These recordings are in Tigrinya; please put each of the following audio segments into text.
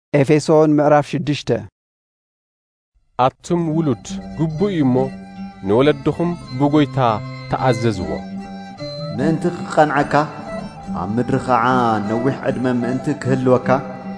ኤፌሶን ምዕራፍ 6 አቱም ውሉድ ጉቡእ እሞ ንወለድኹም ብጎይታ ተኣዘዝዎ ምእንቲ ክቐንዓካ ኣብ ምድሪ ኸዓ ነዊሕ ዕድመ ምእንቲ ክህልወካ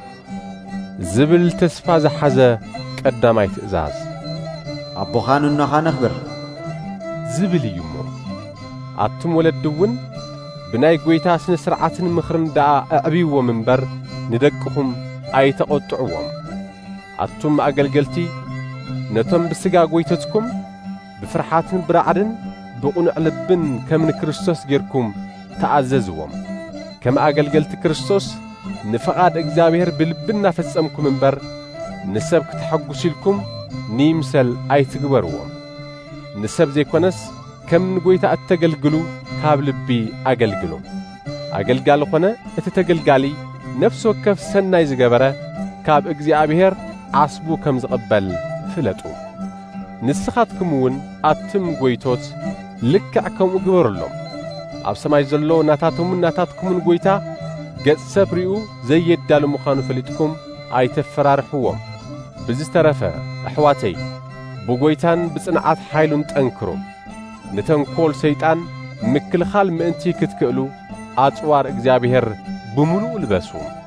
ዝብል ተስፋ ዝሓዘ ቀዳማይ ትእዛዝ ኣቦኻ ንኖኻ ነኽብር ዝብል እዩ እሞ ኣቱም ወለድ እውን ብናይ ጎይታ ስነ ስርዓትን ምኽርን ደኣ ኣዕብይዎም እምበር ንደቅኹም ኣይተቖጥዕዎም ኣቱም ኣገልገልቲ ነቶም ብስጋ ጐይተትኩም ብፍርሓትን ብራዕድን ብቕኑዕ ልብን ከም ንክርስቶስ ጌርኩም ተኣዘዝዎም ከም ኣገልገልቲ ክርስቶስ ንፈቓድ እግዚአብሔር ብልብን እናፈጸምኩም እምበር ንሰብ ክትሐጕሱ ኢልኩም ንይምሰል ኣይትግበርዎም ንሰብ ዘይኮነስ ከም ንጐይታ እተገልግሉ ካብ ልቢ ኣገልግሉ ኣገልጋሊ ኾነ እቲ ተገልጋሊ ነፍሲ ወከፍ ሰናይ ዝገበረ ካብ እግዚአብሔር ዓስቡ ከም ዝቕበል ፍለጡ ንስኻትኩም እውን ኣቱም ጐይቶት ልክዕ ከምኡ ግበሩሎም ኣብ ሰማይ ዘሎ ናታትኩምን ጐይታ ገጽ ሰብ ሪኡ ዘየዳሉ ምዃኑ ፈሊጥኩም ኣይተፈራርሕዎም ብዝተረፈ ኣሕዋተይ ብጐይታን ብጽንዓት ሓይሉን ጠንክሩ ንተንኰል ሰይጣን ምክልኻል ምእንቲ ክትክእሉ ኣጽዋር እግዚአብሔር ብምሉእ ልበሱ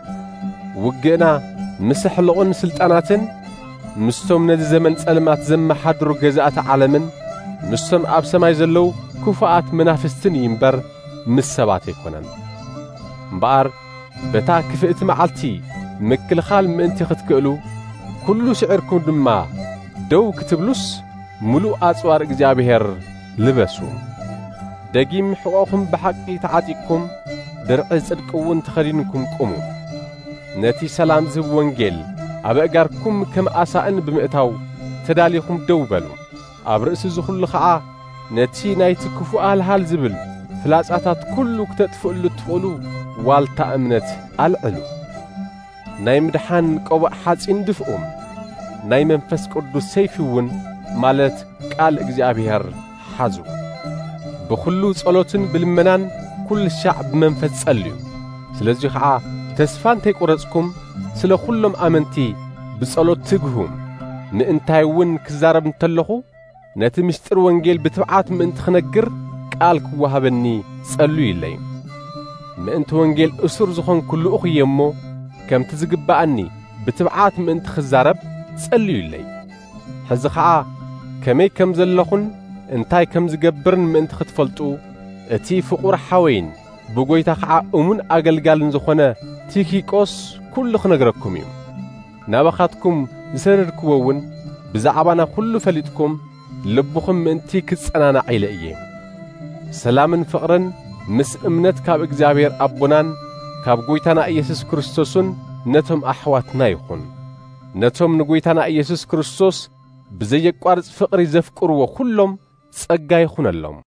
ውግእና ምስ ሕልቕን ስልጣናትን ምስቶም ነዚ ዘመን ጸልማት ዘመሓድሩ ገዛእቲ ዓለምን ምስቶም ኣብ ሰማይ ዘለዉ ክፉኣት መናፍስትን ይምበር ምስ ሰባት ኣይኮነን እምበኣር በታ ክፍእቲ መዓልቲ ምክልኻል ምእንቲ ክትክእሉ ኩሉ ስዒርኩም ድማ ደው ክትብሉስ ምሉእ ኣጽዋር እግዚአብሔር ልበሱ ደጊም ሕቖኹም ብሓቂ ተዓጢቅኩም ድርዒ ጽድቅውን ተኸዲንኩም ቁሙ ነቲ ሰላም ዝህብ ወንጌል ኣብ ኣእጋርኩም ከም ኣሳእን ብምእታው ተዳሊኹም ደው በሉ ኣብ ርእሲ ዝኹሉ ኸዓ ነቲ ናይቲ ክፉእ ሃልሃል ዝብል ፍላጻታት ኩሉ ክተጥፍእሉ ትኽእሉ ዋልታ እምነት ኣልዕሉ ናይ ምድሓን ቆቡዕ ሓጺን ድፍኡም ናይ መንፈስ ቅዱስ ሰይፊ እውን ማለት ቃል እግዚአብሔር ሓዙ ብኹሉ ጸሎትን ብልመናን ኩሉ ሻዕ ብመንፈስ ጸልዩ ስለዚህ ኸዓ ተስፋ እንተይቈረጽኩም ስለ ኹሎም ኣመንቲ ብጸሎት ትግሁም ምእንታይ እውን ክዛረብ እንተለኹ ነቲ ምስጢር ወንጌል ብትብዓት ምእንቲ ክነግር ቃል ክወሃበኒ ጸልዩ ኢለይ ምእንቲ ወንጌል እሱር ዝኾንኩ ልኡኽ እየ እሞ ከምቲ ዝግባአኒ ብትብዓት ምእንቲ ክዛረብ ጸልዩ ኢለይ ሕዚ ኸዓ ከመይ ከም ዘለኹን እንታይ ከም ዝገብርን ምእንቲ ክትፈልጡ እቲ ፍቑር ሓወይን ብጐይታ ኸዓ እሙን ኣገልጋልን ዝኾነ ቲኪቆስ ኩሉ ክነግረኩም እዩ ናባኻትኩም ዝሰደድክዎ እውን ብዛዕባና ኩሉ ፈሊጥኩም ልብኹም ምእንቲ ክጸናናዕ ኢለ እየ ሰላምን ፍቕርን ምስ እምነት ካብ እግዚአብሔር ኣቦናን ካብ ጐይታና ኢየሱስ ክርስቶስን ነቶም ኣሕዋትና ይኹን ነቶም ንጐይታና ኢየሱስ ክርስቶስ ብዘየቋርጽ ፍቕሪ ዘፍቅርዎ ኩሎም ጸጋ ይኹነሎም